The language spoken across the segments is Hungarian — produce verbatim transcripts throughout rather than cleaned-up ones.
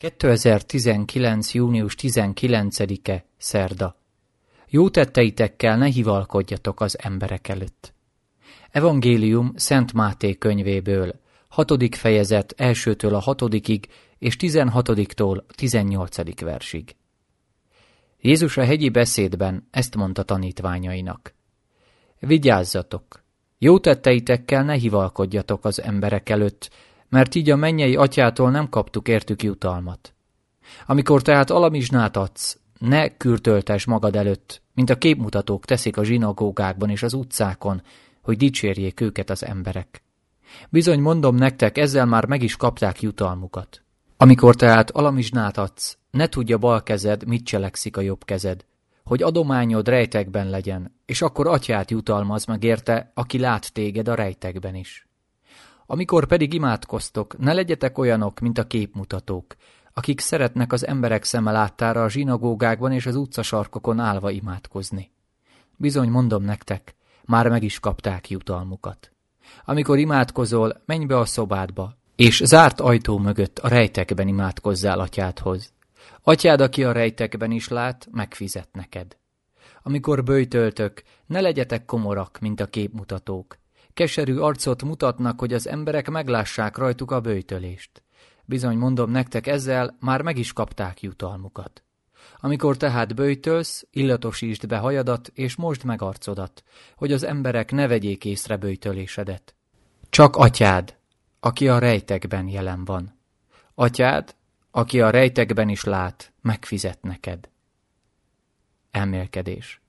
kétezer-tizenkilenc. június tizenkilencedike. Szerda. Jó tetteitekkel ne hivalkodjatok az emberek előtt. Evangélium Szent Máté könyvéből, hatodik fejezet elsőtől a hatodikig és tizenhatodiktól tizennyolcadik versig. Jézus a hegyi beszédben ezt mondta tanítványainak. Vigyázzatok! Jó tetteitekkel ne hivalkodjatok az emberek előtt, mert így a mennyei atyától nem kaptuk értük jutalmat. Amikor tehát alamizsnát adsz, ne kürtöltesd magad előtt, mint a képmutatók teszik a zsinagógákban és az utcákon, hogy dicsérjék őket az emberek. Bizony mondom nektek, ezzel már meg is kapták jutalmukat. Amikor tehát alamizsnát adsz, ne tudja bal kezed, mit cselekszik a jobb kezed, hogy adományod rejtekben legyen, és akkor atyát jutalmaz meg érte, aki lát téged a rejtekben is. Amikor pedig imádkoztok, ne legyetek olyanok, mint a képmutatók, akik szeretnek az emberek szeme láttára a zsinagógákban és az utcasarkokon állva imádkozni. Bizony mondom nektek, már meg is kapták jutalmukat. Amikor imádkozol, menj be a szobádba, és zárt ajtó mögött a rejtekben imádkozzál atyádhoz. Atyád, aki a rejtekben is lát, megfizet neked. Amikor böjtöltök, ne legyetek komorak, mint a képmutatók. Keserű arcot mutatnak, hogy az emberek meglássák rajtuk a böjtölést. Bizony mondom nektek, ezzel már meg is kapták jutalmukat. Amikor tehát böjtölsz, illatosítsd be hajadat, és mosd meg arcodat, hogy az emberek ne vegyék észre böjtölésedet. Csak atyád, aki a rejtekben jelen van. Atyád, aki a rejtekben is lát, megfizet neked. Elmélkedés.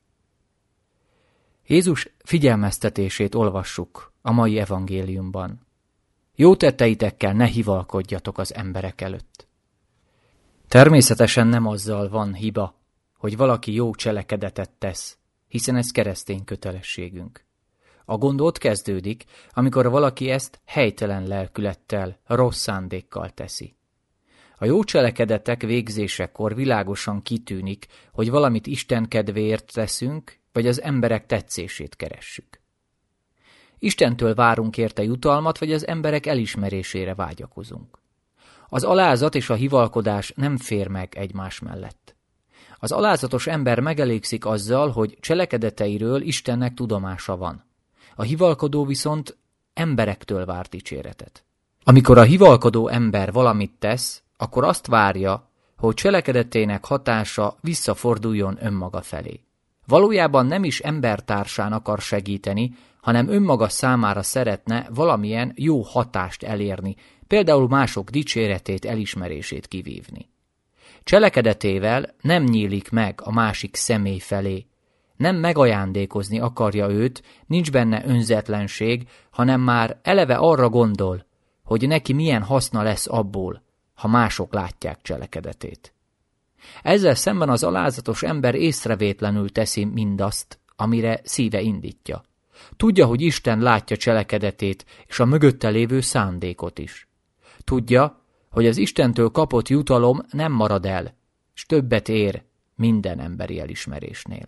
Jézus figyelmeztetését olvassuk a mai evangéliumban. Jó tetteitekkel ne hivalkodjatok az emberek előtt. Természetesen nem azzal van hiba, hogy valaki jó cselekedetet tesz, hiszen ez keresztény kötelességünk. A gond ott kezdődik, amikor valaki ezt helytelen lelkülettel, rossz szándékkal teszi. A jó cselekedetek végzésekor világosan kitűnik, hogy valamit Isten kedvéért teszünk, vagy az emberek tetszését keressük. Istentől várunk érte jutalmat, vagy az emberek elismerésére vágyakozunk. Az alázat és a hivalkodás nem fér meg egymás mellett. Az alázatos ember megelégszik azzal, hogy cselekedeteiről Istennek tudomása van. A hivalkodó viszont emberektől vár dicséretet. Amikor a hivalkodó ember valamit tesz, akkor azt várja, hogy cselekedetének hatása visszaforduljon önmaga felé. Valójában nem is embertársán akar segíteni, hanem önmaga számára szeretne valamilyen jó hatást elérni, például mások dicséretét, elismerését kivívni. Cselekedetével nem nyílik meg a másik személy felé, nem megajándékozni akarja őt, nincs benne önzetlenség, hanem már eleve arra gondol, hogy neki milyen haszna lesz abból, ha mások látják cselekedetét. Ezzel szemben az alázatos ember észrevétlenül teszi mindazt, amire szíve indítja. Tudja, hogy Isten látja cselekedetét és a mögötte lévő szándékot is. Tudja, hogy az Istentől kapott jutalom nem marad el, s többet ér minden emberi elismerésnél.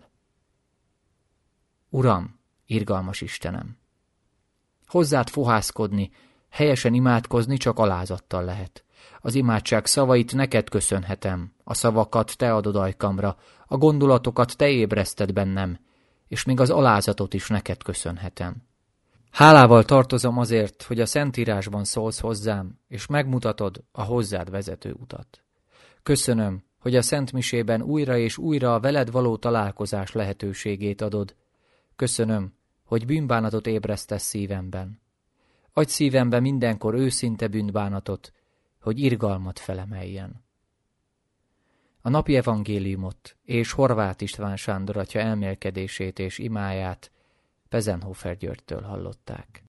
Uram, irgalmas Istenem! Hozzád fohászkodni, helyesen imádkozni csak alázattal lehet. Az imádság szavait neked köszönhetem, a szavakat te adod ajkamra, a gondolatokat te ébreszted bennem, és még az alázatot is neked köszönhetem. Hálával tartozom azért, hogy a Szentírásban szólsz hozzám, és megmutatod a hozzád vezető utat. Köszönöm, hogy a Szentmisében újra és újra a veled való találkozás lehetőségét adod. Köszönöm, hogy bűnbánatot ébresztesz szívemben. Adj szívembe mindenkor őszinte bűnbánatot, hogy irgalmat felemeljen. A napi evangéliumot és Horváth István Sándor atya elmélkedését és imáját Pezenhofer Györgytől hallották.